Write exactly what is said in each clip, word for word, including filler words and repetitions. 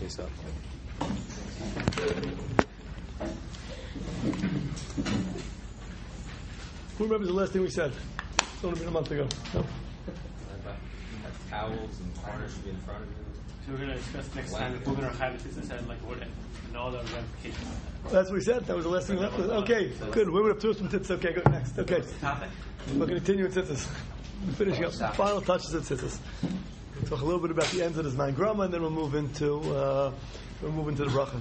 Okay, so. Who remembers the last thing we said? It's only been a month ago. No? Have towels and corners should be in front of you. So we're going to discuss next time if we're going to have it inside like what and all the ramifications. That's what we said. That was the last thing left. Okay, good. We would have two from tits. Okay, good. Next. Okay. Topic? We're going to continue with tzitzis. We're finishing up. Final touches of tzitzis. We'll talk a little bit about the ends of this nine grama, and then we'll move into uh, we'll move into the bracha.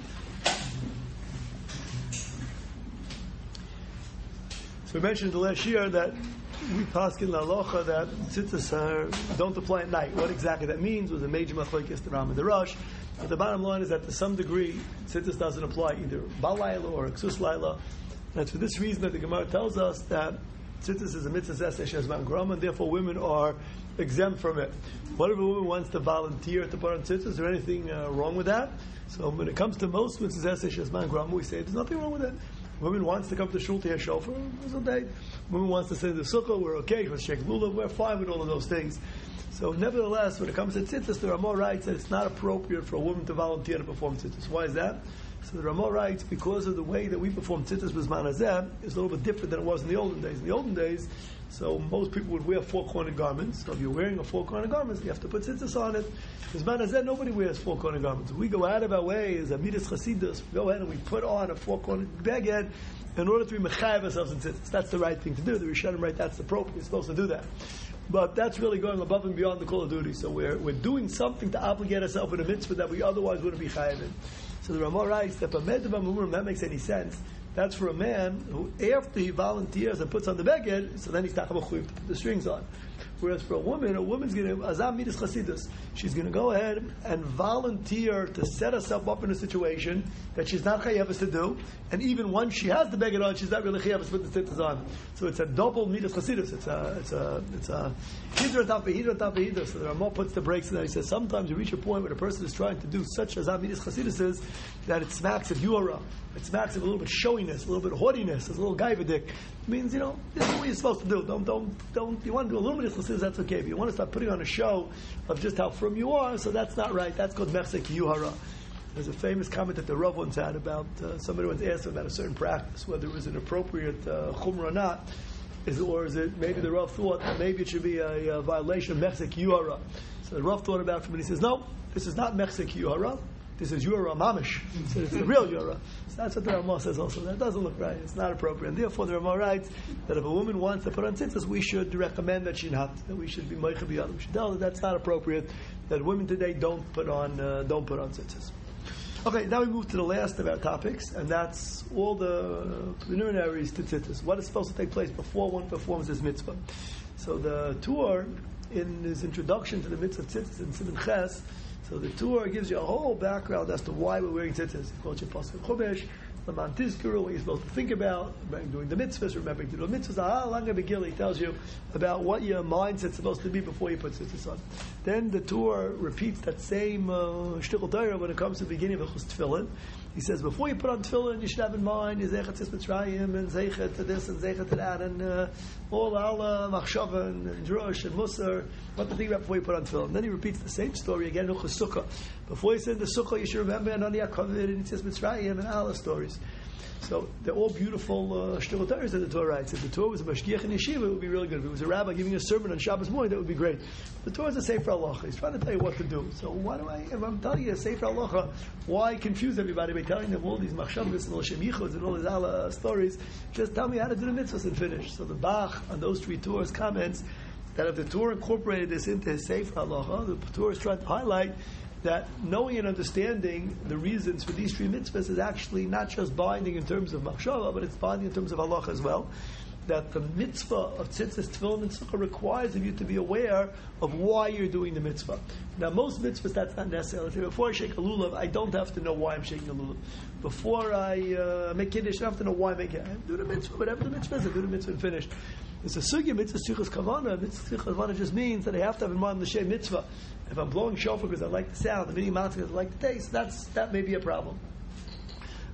So we mentioned the last year that we paskin la halacha that tzitzis are, don't apply at night. What exactly that means was a major machlokes the Ram and the Rosh. But the bottom line is that to some degree tzitzis doesn't apply either balayla or ksus layla. And it's for this reason that the Gemara tells us that tzitzis is a mitzvah esesh shezman grama, and therefore women are exempt from it. What if a woman wants to volunteer to put on tzitzis? Is there anything uh, wrong with that? So when it comes to most mitzvahs esesh shezman grama, we say there's nothing wrong with it. Woman wants to come to shul to hear shofar, it's okay. Woman wants to sit in the sukkah, we're okay. She wants to shake lulav, we're fine with all of those things. So nevertheless, when it comes to tzitzis, there are more rights that it's not appropriate for a woman to volunteer to perform tzitzis. Why is that? So there are more rights because of the way that we perform tzitzis with Zman Hazeh is a little bit different than it was in the olden days. In the olden days, so most people would wear four-cornered garments. So if you're wearing a four-cornered garment, you have to put tzitzis on it. With Zman Hazeh, nobody wears four-cornered garments. We go out of our way as Amidas Chasidus, we go ahead and we put on a four-cornered beged in order to be mechayev ourselves in tzitzis. That's the right thing to do. The Rishonim write that's appropriate. You're supposed to do that. But that's really going above and beyond the call of duty. So we're we're doing something to obligate ourselves in a mitzvah that we otherwise wouldn't be chayev in. So the Ramah writes that if that makes any sense, that's for a man who, after he volunteers and puts on the beged, so then he's not going to put the strings on. Whereas for a woman, a woman's going to, azam midas chasidus, she's going to go ahead and volunteer to set herself up in a situation that she's not chayav to do, and even once she has the beged on, she's not really chayav to put the tzitzis on. So it's a double midas chasidus. It's a, it's a, it's a hidra top hidra top hidra. So the Ramah puts the brakes in there. He says sometimes you reach a point where a person is trying to do such azam midas chasidus is that it smacks of yuara. It smacks of a little bit showiness, a little bit haughtiness, a little gaivadik. It means, you know, this is what you're supposed to do. Don't, don't, don't. You want to do a little bit of chasidus, that's okay. But you want to start putting on a show of just how firm you are, so that's not right. That's called mechsek yuhara. There's a famous comment that the Rav once had about uh, somebody once asked him about a certain practice, whether it was an appropriate uh, chumrah or not, is, or is it maybe the Rav thought that maybe it should be a, a violation of mechsek yuhara. So the Rav thought about it, and he says, no, this is not mechsek yuhara. This is Yura Mamish. So it's the real Yura. So that's what the Ramah says also. That doesn't look right. It's not appropriate. And therefore the Ramah writes that if a woman wants to put on tzitzis, we should recommend that she not. That we should be Meicha B'Yad. We should tell her that's not appropriate. That women today don't put on uh, don't put on tzitzis. Okay, now we move to the last of our topics, and that's all the preliminaries to tzitzis. What is supposed to take place before one performs this mitzvah. So the Tur, in his introduction to the mitzvah tzitzis in Siman Ches, so the Torah gives you a whole background as to why we're wearing tzitzis. He calls you Pasuk Chumash, Laman Tizkuru, what you're supposed to think about, doing the mitzvahs, remembering to do the mitzvahs. Ah, Langa Begil, he tells you about what your mindset's supposed to be before you put tzitzis on. Then the Torah repeats that same uh, shtickle Torah when it comes to the beginning of Chus Tefillin. He says, before you put on tefillin, you should have in mind Zechat Tzis Mitzrayim and Zechat to this and Zechat to that and uh, all Allah, Machshava and, and Drush and Musar. What to think about before you put on tefillin. Then he repeats the same story again in Sukkah. Before you send the Sukkah, you should remember Anani HaKavod and Tzis Mitzrayim and Allah stories. So they're all beautiful shtickle Torahs that the Torah writes. If the Torah was a mashgiach in yeshiva, it would be really good. If it was a rabbi giving a sermon on Shabbos morning, that would be great. The Torah is a sefer halacha. He's trying to tell you what to do. So why do I, if I'm telling you a sefer halacha, why confuse everybody by telling them all these machshavos and all shem yichuds and all these Allah stories? Just tell me how to do the mitzvahs and finish. So the Bach on those three Torahs comments that if the Torah incorporated this into his sefer halacha, the Torah is trying to highlight that knowing and understanding the reasons for these three mitzvahs is actually not just binding in terms of machshava, but it's binding in terms of halacha as well. That the mitzvah of tzitzis, tefillin, and sukkah requires of you to be aware of why you're doing the mitzvah. Now, most mitzvahs, that's not necessary. Before I shake a lulav, I don't have to know why I'm shaking a lulav. Before I uh, make kiddush, I don't have to know why I make it. I do the mitzvah, whatever the mitzvah is, I do the mitzvah and finish. It's a sugya mitzvah tzrichas kavana. Mitzvah tzrichas kavana just means that I have to have in mind the shem mitzvah. If I'm blowing shofar because I like the sound, the mini matzah because I like the taste, that's that may be a problem.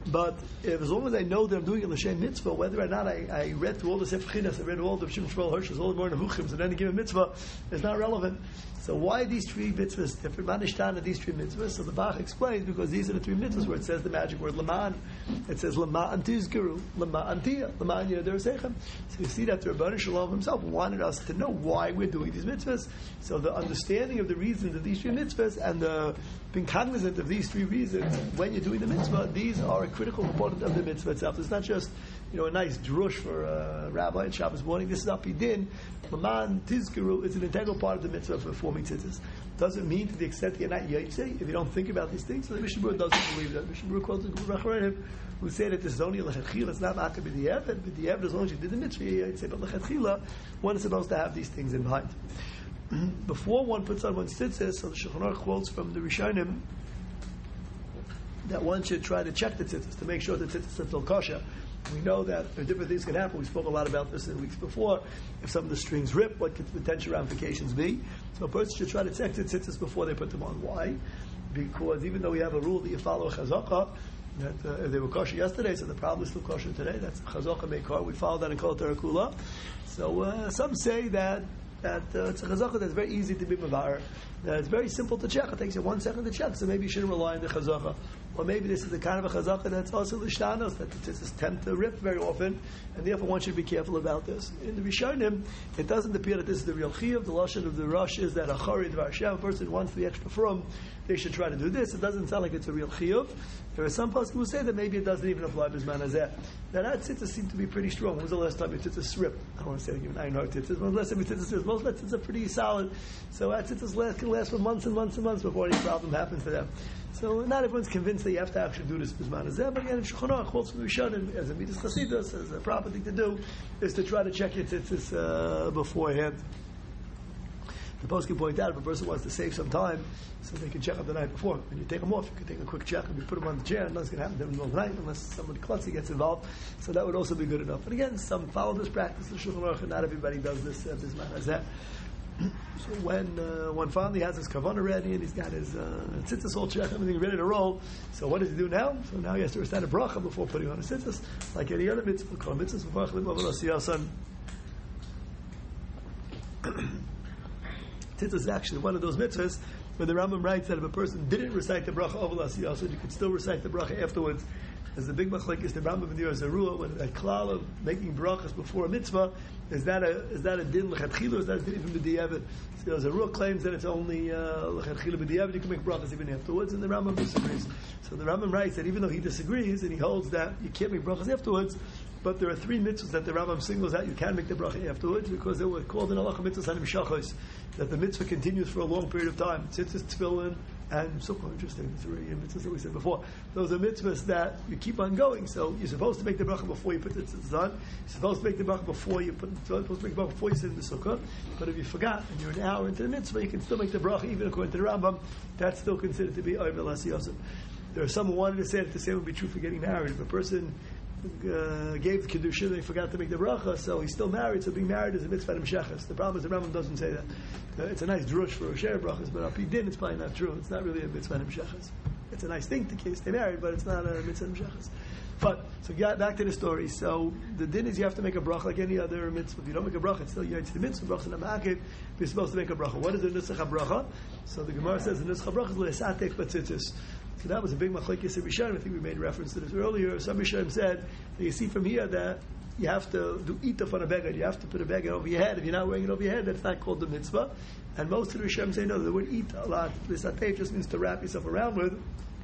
But if, as long as I know that I'm doing it l'shem mitzvah, whether or not I, I read through all the Sefer Chinas, I read all the Shimon Shmuel Hirsch's, all the Morning Huchims, and any given mitzvah, is not relevant. So why are these three mitzvahs different? Manishtan are these three mitzvahs. So the Bach explains, because these are the three mitzvahs where it says the magic word Laman. It says Laman Tizguru, Laman Tia, Laman Yadar Sechem. So you see that the Rebbeinu Shalom himself wanted us to know why we're doing these mitzvahs. So the understanding of the reasons of these three mitzvahs and the being cognizant of these three reasons when you're doing the mitzvah, these are a critical component of the mitzvah itself. It's not just, you know, a nice drush for a rabbi on Shabbos morning. This is apidin. Laman Tizguru is an integral part of the mitzvah of performing tzitzis. Doesn't mean to the extent that you're not yaitse if you don't think about these things. So the Mishnah Berurah doesn't believe that. Mishnah Berurah quotes the Gemara Charenim, who say that this is only lechatchila. It's not ma'akeh b'di'evet. B'di'evet, as long as you did the mitzvah, you're yaitse. But lechatchila, one is supposed to have these things in mind. Before one puts on one's tzitzis, so the Shulchan Aruch quotes from the Rishonim that one should try to check the tzitzis to make sure the tzitzis are still kosher. We know that there are different things can happen. We spoke a lot about this in weeks before. If some of the strings rip, what could the potential ramifications be? So a person should try to check the tzitzis before they put them on. Why? Because even though we have a rule that you follow a chazakah, that uh, if they were kosher yesterday, so the problem is still kosher today. That's chazakah meikar. We follow that in Kol Torah Kula. So uh, some say that that uh, it's a chazakah that's very easy to be mevar. Uh, it's very simple to check. It takes you one second to check, so maybe you shouldn't rely on the chazakah. Or maybe this is the kind of a chazakah that's also l'shtanos, that the tzitzis tend to rip very often, and therefore one should be careful about this. In the Rishonim, it doesn't appear that this is the real chiyuv. The lashon of the Rosh is that a chari dvar Hashem, a person wants the extra from, they should try to do this. It doesn't sound like it's a real chiyuv. There are some poskim who say that maybe it doesn't even apply to Zman Hazeh. Now that tzitzis seem to be pretty strong. When was the last time your tzitzis ripped? I don't want to say even nine hard tzitzis. When was the last time your tzitzis ripped? Most of tzitzis are pretty solid. So that tzitzis last, can last for months and months and months before any problem happens to them. So not everyone's convinced that you have to actually do this B'zman Hazeh, but again, Shulchan Aruch quotes from the Rishonim as a midas chasidus, as a proper thing to do, is to try to check your tzitzis uh, beforehand. The post can point out if a person wants to save some time, so they can check up the night before. When you take them off, you can take a quick check and you put them on the chair, and nothing's going to happen to them in the middle of the night unless somebody klutzy gets involved. So that would also be good enough. But again, some follow this practice in Shulchan Aruch, and not everybody does this uh, B'zman Hazeh. So when uh, one finally has his kavanah ready and he's got his uh, tzitzis all checked, everything ready to roll, so what does he do now? So now he has to recite a bracha before putting on his tzitzis, like any other mitzvah. Kol mitzvahs v'varach l'mav l'asiyasan. Tzitzis is actually one of those mitzvahs where the Rambam writes that if a person didn't recite the bracha over l'asiyasan, you could still recite the bracha afterwards. As the big machlek is the Rambam in the Yerusha, when that klal of making brachas before a mitzvah, is that a is that a din lechatchila, is that a din even b'diavad? So the Yerusha claims that it's only lechatchila b'diavad, you can make brachas even afterwards, and the Rambam disagrees. So the Rambam writes that even though he disagrees, and he holds that you can't make brachas afterwards, but there are three mitzvahs that the Rambam singles out, you can make the bracha afterwards, because they were called in halacha mitzvahs hanim shachos, that the mitzvah continues for a long period of time. Tzitzis, tefillin, and sukkah. Interesting, the three mitzvahs that we said before. Those are mitzvahs that you keep on going. So you're supposed to make the bracha before you put the tzitzis on. You're supposed to make the bracha before you put. You're supposed to make the bracha before you sit in the sukkah. But if you forgot and you're an hour into the mitzvah, you can still make the bracha, even according to the Rambam. That's still considered to be oivel asiyasim. There are some who wanted to say that the same would be true for getting married. If a person uh, gave the kedushin and he forgot to make the bracha, so he's still married. So being married is a mitzvah d'mshachas. The problem is the Rambam doesn't say that. Uh, it's a nice drush for a share brachas, but up din it's probably not true. It's not really a mitzvah d'mshachas. It's a nice thing to stay married, but it's not a mitzvah d'mshachas. But so get back to the story. So the din is you have to make a bracha like any other mitzvah. If you don't make a bracha, it's still yaitz the mitzvah. Bracha na'ma'akev. You're supposed to make a bracha. What is the nusach bracha? So the Gemara says the nusach bracha is le'esatef b'tzitzis. So that was a big machlekes in Rishonim. I think we made reference to this earlier. Some Rishonim said that you see from here that you have to do itaf on a beggar. You have to put a beggar over your head. If you're not wearing it over your head, that's not called the mitzvah. And most of the Rishonim say no. The word ita a lot. This atef just means to wrap yourself around with.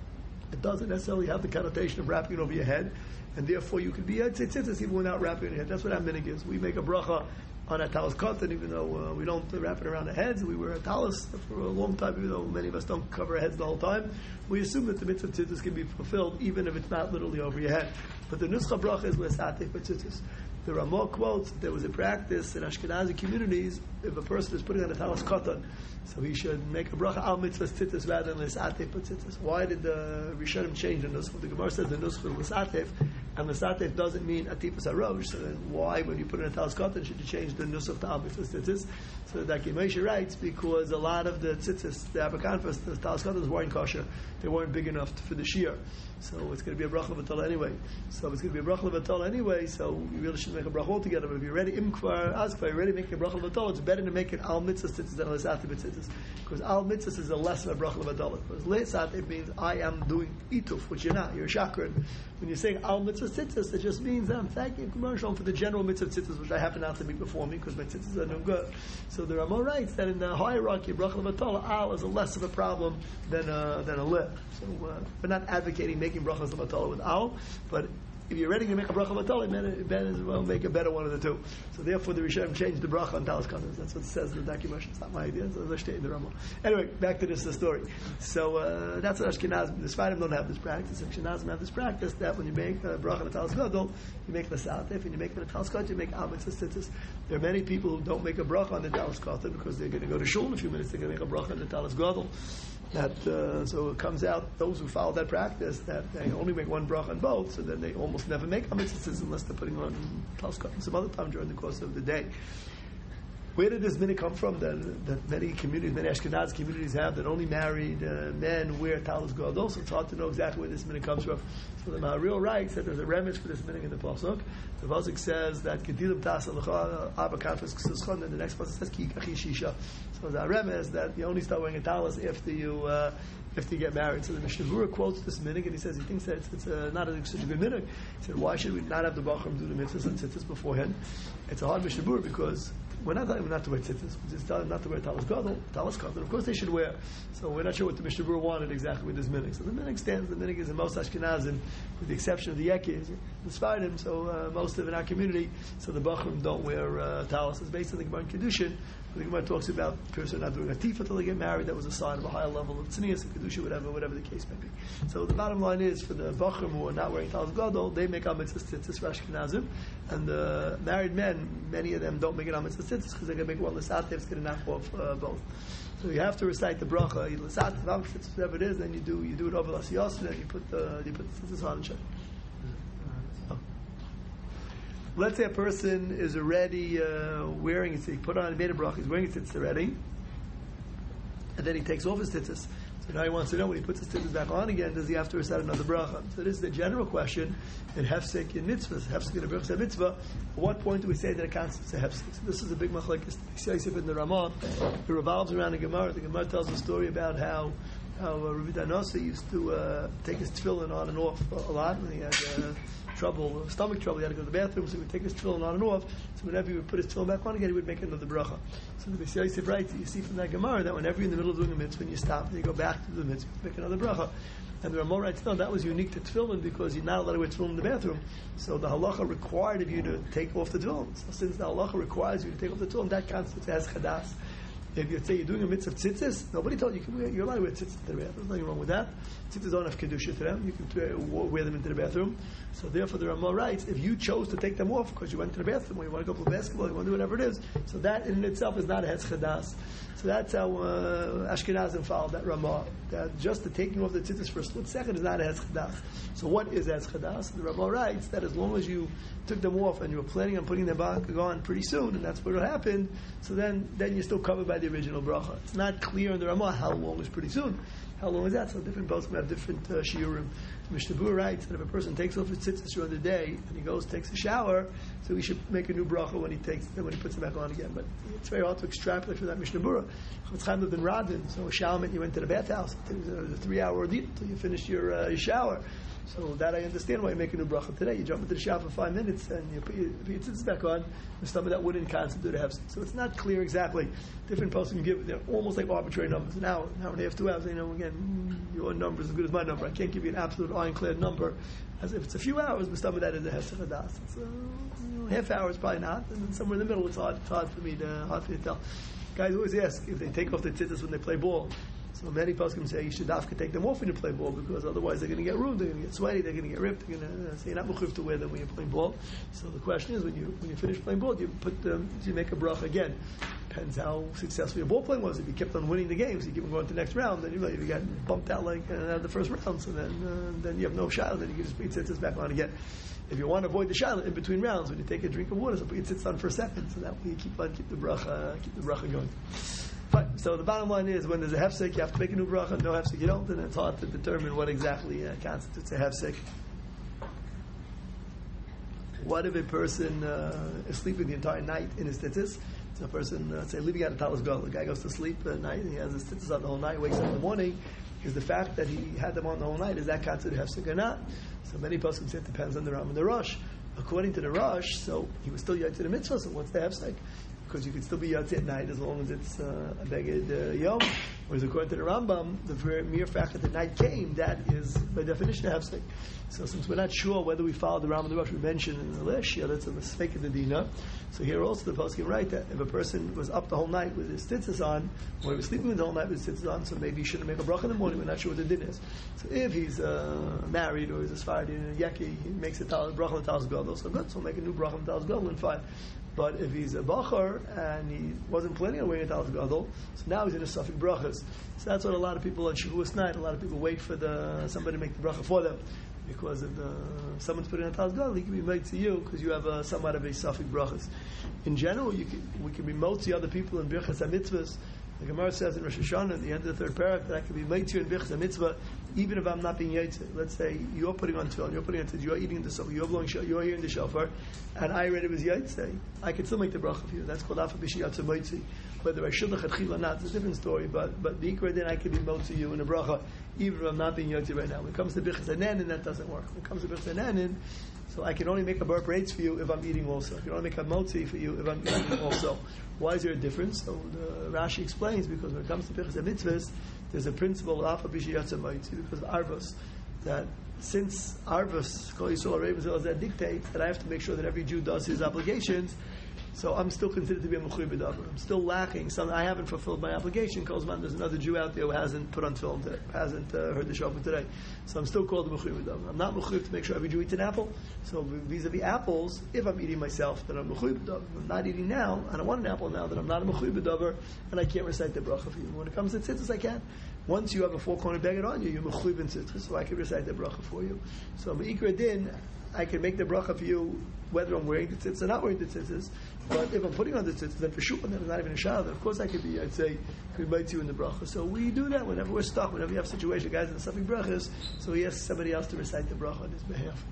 It doesn't necessarily have the connotation of wrapping it over your head, and therefore you could be I'd say tzitzis even without wrapping it your head. That's what our minhag is. We make a bracha on a talis cotton, even though uh, we don't wrap it around the heads. We wear a talis for a long time, even though many of us don't cover our heads the whole time. We assume that the mitzvah of tzitzis can be fulfilled, even if it's not literally over your head. But the nuscha bracha is l'esatef b'tzitzis. The Ramah quotes that there was a practice in Ashkenazi communities if a person is putting on a talis cotton, so he should make a bracha al mitzvah tzitzis rather than l'esatef b'tzitzis. Why did the Rishonim change the nuscha? The Gemara says the nuscha l'esatef And L'Satef doesn't mean Atifas HaRosh, so then why, when you put in a Talis Katan, should you change the Nusach to Al Mitzvah Tzitzis? So that Moshe writes, because a lot of the Tzitzis, the Abakanfas, the Talis Katans weren't kosher. They weren't big enough for the Shir. So it's going to be a Bracha V'Tal anyway. So it's going to be a Bracha V'Tal anyway, so you really should make a Bracha altogether. But if you're ready, Imkvar, Azkvar, you're ready making a Bracha V'Tal, it's better to make it Al Mitzvah Tzitzis than L'Satef Tzitzis. Because Al Mitzvah is a less of a Bracha V'Tal. Because L'Satef means I am doing Ituf, which you're not, you're a Shakran. When you're saying Al Mitzvah Tzitzis, it just means I'm thanking commercial for the general Mitzvah Tzitzis, which I happen not to be performing because my Tzitzis are no good. So the Ramah writes that in the hierarchy of Bracha L'Vatala, Al is a less of a problem than a, than a lip. So uh, we're not advocating making Brachas L'Vatala with Al, but if you're ready to make a Bracha L'Vatala, it better as well make a better one of the two. So therefore the Rishonim changed the Bracha on Talis Katan. That's what it says in the document. It's not my idea. So let's stay in the Ramah. Anyway, back to this the story. So uh, that's what Ashkenazim, the Sfarim don't have this practice. Ashkenazim have this practice that when you make a Bracha on Talis Gadol, you make L'Satef, and you make it on Talis Katan, you make Al Mitzvah Tzitzis. There are many people who don't make a Bracha on the Talis Katan because they're going to go to shul in a few minutes. They're going to make a Bracha on the Talis Gadol. That uh, so it comes out those who follow that practice that they only make one bracha on both, so then they almost never make a mitzvah unless they're putting on Talis Katan some other time during the course of the day. Where did this minhag come from? That, that many communities, many Ashkenaz communities have that only married uh, men wear talis gadol. So it's hard to know exactly where this minhag comes from. So the Maharil writes that there's a remez for this minhag in the pasuk. The pasuk says that Gedilim Tasa L'cha Arba Kanfas K'Sischon, and the next pasuk says Ki Kachi Shisha. So the remez that you only start wearing a talis after you uh, after you get married. So the Mishnah Berurah quotes this minhag and he says he thinks that it's, it's uh, not a, such a good minhag. He said, why should we not have the bachrim do the mitzvahs and tzitzis beforehand? It's a hard Mishnah Berurah because we're not telling them not to wear tzitzis. We're just telling them not to wear talis gadol, talis katan. Of course they should wear. So we're not sure what the Mishnah Berurah wanted exactly with this minhag. So the minhag stands. The minhag is in most Ashkenazim, with the exception of the Yekis, the Sfardim. So uh, most of in our community, so the bachrim don't wear uh, talis. It's based on the Gemara in Kedushin. The Gemara talks about a person not doing a tifa until they get married. That was a sign of a higher level of tznius, kedusha, whatever, whatever the case may be. So the bottom line is, for the bachrim who are not wearing talis gadol, they make al mitzvahs tzitzis for Ashkenazim, and the married men, many of them don't make it al mitzvahs tzitzis because they're going to make one l'satef, it's going to knock off uh, both. So you have to recite the bracha, either l'satef, al mitzvahs, whatever it is, then you do you do it over l'asiyos, and then you put the you put the tzitzis on and check. Let's say a person is already uh, wearing it, so he put on, he made a bracha, he's wearing his tzitzis already, and then he takes off his tzitzis. So now he wants to know, when he puts his tzitzis back on again, does he have to recite another bracha? So this is the general question in hefsek in mitzvahs, hefsek in a bracha mitzvah. At what point do we say that it constitutes a hefsek? So this is a big machlekes in the Ramah. It revolves around the Gemara. The Gemara tells a story about how how uh, Rabbi Danasa used to uh, take his tefillin on and off a lot when he had uh, trouble, stomach trouble. He had to go to the bathroom, so he would take his tefillin on and off. So whenever he would put his tefillin back on again, he would make another bracha. So the Beis Yosef writes, you see from that Gemara that whenever you're in the middle of doing a mitzvah, when you stop and you go back to the mitzvah, you make another bracha. And the Ramah writes, no, that was unique to tefillin because you're not allowed to wear tefillin in the bathroom. So the halacha required of you to take off the tefillin. So since the halacha requires you to take off the tefillin, that constitutes as chadas. If you say you're doing a mitzvah tzitzis, nobody told you, you can wear, you're allowed to wear tzitzis to the bathroom. There's nothing wrong with that. Tzitzis don't have kedusha to them. You can wear them into the bathroom. So therefore the Ramah writes, if you chose to take them off because you went to the bathroom or you want to go play basketball, you want to do whatever it is, so that in itself is not a hetz chadas. So that's how uh, Ashkenazim follow that Ramah. That just the taking off the tzitzis for a split second is not a hetz chadas. So what is hetz chadas? The Ramah writes that as long as you took them off and you were planning on putting them back on pretty soon, and that's what happened, so then, then you're still covered by the original bracha. It's not clear in the Ramah how long is pretty soon. How long is that? So different poskim have different uh, shiurim. Mishnah Berurah writes that if a person takes off his tzitzis during the day and he goes takes a shower, so he should make a new bracha when he takes when he puts them back on again. But it's very hard to extrapolate from that Mishnah Berurah. Chavetz Chaim lived in Radin, so a shower meant you went to the bathhouse. It was a three-hour ordeal until you finished your, uh, your shower. So that I understand why you make a new bracha today. You jump into the shower for five minutes and you put your, put your tzitzis back on. The stuff that wouldn't constitute a hefsek. So it's not clear exactly. Different posts can give, they're almost like arbitrary numbers. An hour, an hour and a half, two hours. You know, again, your number is as good as my number. I can't give you an absolute ironclad number. As if it's a few hours, but some of that is a hefsek hadas. It's a, you know, half hour is probably not, and then somewhere in the middle, it's hard. It's hard for me to hard for me to tell. Guys always ask if they take off their tzitzis when they play ball. So many poskim say you should dafka take them off when you play ball because otherwise they're going to get ruined, they're going to get sweaty, they're going to get ripped. They're going to uh, say you're not mechuyev to wear them when you're playing ball. So the question is, when you when you finish playing ball, do you put them, do you make a bracha again Depends how successful your ball playing was. If you kept on winning the games, you keep on going to the next round, then you, if you got bumped out like uh, out of the first round, so then uh, then you have no shot, then you can just put your tzitzis back on again. If you want to avoid the shot in between rounds, when you take a drink of water, so put your tzitzis on for a second, so that way you keep on keep the bracha keep the bracha going. Fine. So the bottom line is, when there's a hefsek, you have to make a new bracha. No hefsek, you don't, and it's hard to determine what exactly uh, constitutes a hefsek. What if a person uh, is sleeping the entire night in his tzitzis? So a person, uh, say, leaving out a talis gadol. The guy goes to sleep at night and he has his tzitzis on the whole night, wakes up in the morning. Is the fact that he had them on the whole night, is that considered hefsek or not? So many poskim say it depends on the Ram and the Rosh. According to the Rosh, so he was still yotze the mitzvah, so what's the hefsek? Because you could still be yotze at night as long as it's uh, a beged uh, yom. Whereas according to the Rambam, the very mere fact that the night came, that is by definition a hefsek. So since we're not sure whether we follow the Ram and the Rosh we mentioned in the last year, that's a mistake of the Dina. So here also the poskim write that if a person was up the whole night with his tzitzis on, or he was sleeping the whole night with his tzitzis on, so maybe he shouldn't make a bracha in the morning. We're not sure what the din is. So if he's uh, married or he's a Sephardi and a Yeki, he makes a tal- bracha on the talis gadol. So good, so make a new bracha on the talis gadol and fine. But if he's a bachar and he wasn't planning on wearing a talis gadol, so now he's in a suffix brachas. So that's what a lot of people on Shavuos night, a lot of people wait for the somebody to make the bracha for them. Because if the, someone's putting a talis gadol, he can be made to you because you have a, somewhat of a suffix brachas. In general, you can, we can be motzi other people in birchas hamitzvahs. The Gemara says in Rosh Hashanah, at the end of the third parak, that I can be made to you in birchas hamitzvah, even if I'm not being yotze. Let's say you're putting on tefillin, you're putting on tefillin, you're eating the shofar, you're blowing, you're hearing the shofar, and I already was yotze. I can still make the bracha for you. That's called afa b'shiyatze moitzi. Whether I should have or not, it's a different story. But but the ikra then I can be motzi you in a bracha, even if I'm not being yotze right now. When it comes to birchas hanenin, that doesn't work. When it comes to birchas hanenin, so I can only make a bar prates for you if I'm eating also. I can only make a motzi for you if I'm eating also. Why is there a difference? So the Rashi explains, because when it comes to birchas mitzvahs, there's a principle of afa b'shiyatze moitzi because of arvos, that since arvos kol yisrael arev that dictates that I have to make sure that every Jew does his obligations. So I'm still considered to be a mechuy b'davar. I'm still lacking. Some, I haven't fulfilled my obligation. Kozman, there's another Jew out there who hasn't put on film today, hasn't uh, heard the shofar today. So I'm still called a mechuy b'davar. I'm not mechuy to make sure every Jew eats an apple. So vis-a-vis apples, if I'm eating myself, then I'm mechuy b'davar. If I'm not eating now, I don't want an apple now, then I'm not a mechuy b'davar, and I can't recite the bracha for you. When it comes to tzitzis, I can. Once you have a four-corner baguette on you, you're mechuy in tzitzis, so I can recite the bracha for you. So me'ikra din, I can make the bracha for you whether I'm wearing the tzitzis or not wearing the tzitzis. But if I'm putting on the tzitzis, then for sure, then it's not even a shayla. Of course, I could be, I'd say, could bite you in the bracha. So we do that whenever we're stuck, whenever you have a situation, guys in the suffix brachas, so he asks somebody else to recite the bracha on his behalf.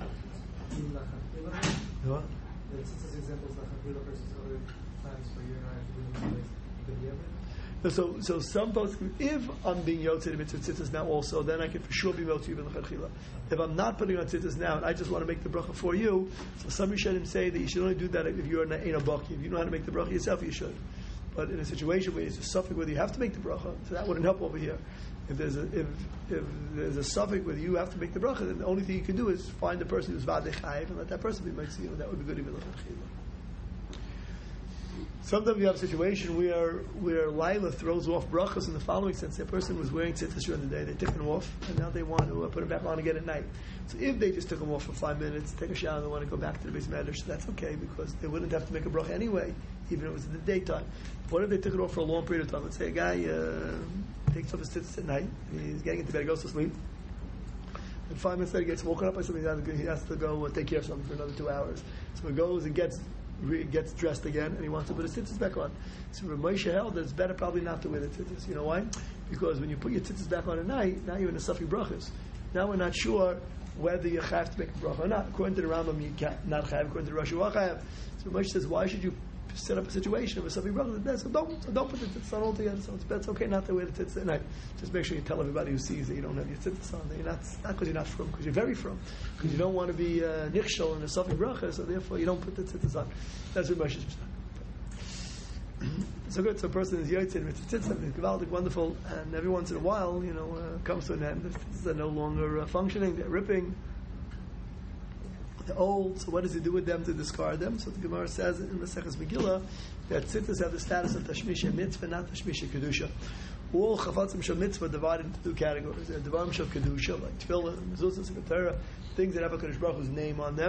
What? The tzitzis examples like Havila versus other times for you and I to be in place. So, so some folks, if I'm being yotze to mitzvah tzitzis now also, then I can for sure be motzi even l'chadchila. If I'm not putting on tzitzis now and I just want to make the bracha for you, so some Rishonim say that you should only do that if you're in a baki. If you know how to make the bracha yourself, you should. But in a situation where it's a suffix whether you have to make the bracha, so that wouldn't help over here. If there's a if, if there's a suffix whether you have to make the bracha, then the only thing you can do is find the person who's vadei chayiv and let that person be motzi, and that would be good even l'chadchila. Sometimes you have a situation where where Laila throws off brachas in the following sense. A person was wearing tzitzis during the day, they took them off, and now they want to uh, put them back on again at night. So if they just took them off for five minutes, take a shower, and they want to go back to the base medrash, so that's okay, because they wouldn't have to make a bracha anyway, even if it was in the daytime. What if they took it off for a long period of time? Let's say a guy uh, takes off his tzitzis at night, he's getting into bed, he goes to sleep, and five minutes later he gets woken up by something, he has to go uh, take care of something for another two hours. So he goes and gets gets dressed again, and he wants to put his tzitzis back on. So Moshe held that it's better probably not to wear the tzitzis. You know why? Because when you put your tzitzis back on at night, now you're in the suffix brachas. Now we're not sure whether you have to make a bracha or not. According to the Rambam, you can't not chayav. According to the Rosh, you are chayav. So Moshe says, why should you set up a situation of a suffix bracha? So don't, so don't put the tzitzis on altogether. So it's, it's okay not to wear the tzitzis at night. Just make sure you tell everybody who sees that you don't have your tzitzis on. That you're not not because you're not from, because you're very from, because you don't want to be uh, nichshol in a suffix bracha. So therefore, you don't put the tzitzis on. That's what Moshe says. So good. So a person is yotze with the tzitzis, it's gewaldig, wonderful, and every once in a while, you know, uh, comes to an end. The tzitzis are no longer uh, functioning; they're ripping. They're old. So what does he do with them to discard them? So the Gemara says in the Maseches Megillah that tzitzis have the status of tashmisha mitzvah, not tashmisha kedusha. All chafatzim shel mitzvah are divided into two categories. They're devarim shel kedusha, like tefillah, mezuzah, sefer Torah, things that have a Kadosh Baruch Hu's name on them,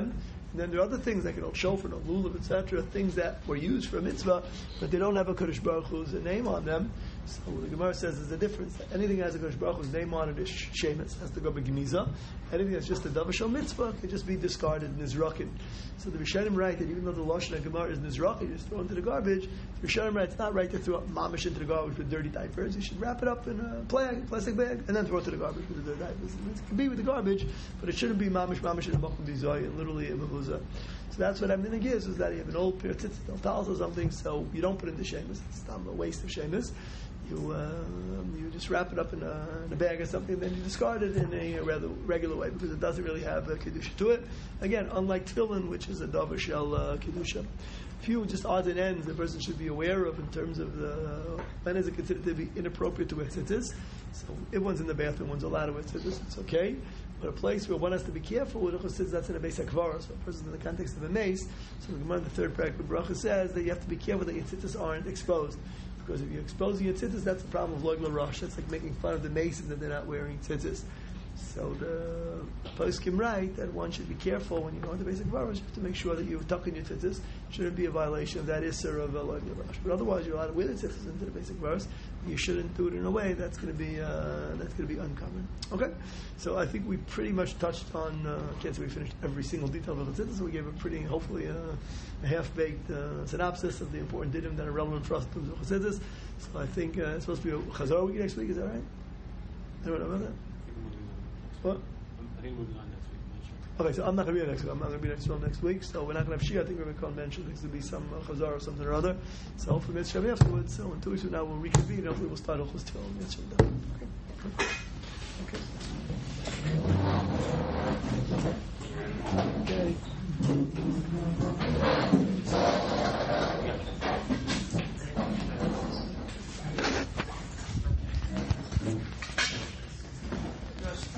And then there are other things like an old shofar, an old lulav, et cetera, things that were used for a mitzvah, but they don't have a Kodesh Baruch Hu's name on them. So the Gemara says there's a difference. Anything that has a Kodesh Baruch Hu's name on it is shemus, has to go by Gemiza. Anything that's just a Davashal mitzvah can just be discarded and Nizrakin. So the Rishonim write that even though the Lashon of Gemara is Nizrakin, just throw into the garbage, the Rishonim write it's not right to throw up mamish into the garbage with dirty diapers. You should wrap it up in a plastic bag and then throw it to the garbage with the dirty diapers. It can be with the garbage, but it shouldn't be mamish, mamish in a makom bizoy, and literally a mevuzah. So that's what I'm going to give is that you have an old pair of tzitzit towels or something, so you don't put it into shemus. It's not a waste of shemus. You um, you just wrap it up in a, in a bag or something, and then you discard it in a rather regular way because it doesn't really have a kedusha to it. Again, unlike tefillin, which is a davar shel uh, kedusha. A few just odds and ends the person should be aware of in terms of the when is it considered to be inappropriate to wear tzitzis. So if one's in the bathroom, one's allowed to wear tzitzis. It's okay. But a place where one has to be careful with tzitzis, that's in a beis hakvara. So a person's in the context of a mace. So the Gemara in the third parak of bracha says that you have to be careful that your tzitzis aren't exposed. Because if you're exposing your tzitzis, that's the problem of loig l'rosh. That's like making fun of the mason that they're not wearing tzitzis. So the poskim write that one should be careful when you go into basic varos. You have to make sure that you're tucking your tzitzis. It shouldn't be a violation of that isser of a loig l'rosh. But otherwise, you're allowed to wear the tzitzis into the basic varos. You shouldn't do it in a way that's going to be uh, that's going to be uncommon. Okay, so I think we pretty much touched on. Uh, I can't say we finished every single detail of the tzitzis. So we gave a pretty, hopefully, uh, a half-baked uh, synopsis of the important dinim that are relevant for us to do tzitzis. So I think uh, it's supposed to be a chazar week next week. Is that right? Anyone know about that? What? I think we'll be on next week. I'm not sure. Okay, so I'm not going to be here next week. I'm not going to be next one next week. So we're not going to have Shia. I think we're going to call mention there's going to be some uh, chazar or something or other. So hopefully, Mitzvah afterwards. So in two weeks from now, we'll reconvene. Hopefully, we'll start off with Tefillin. Okay.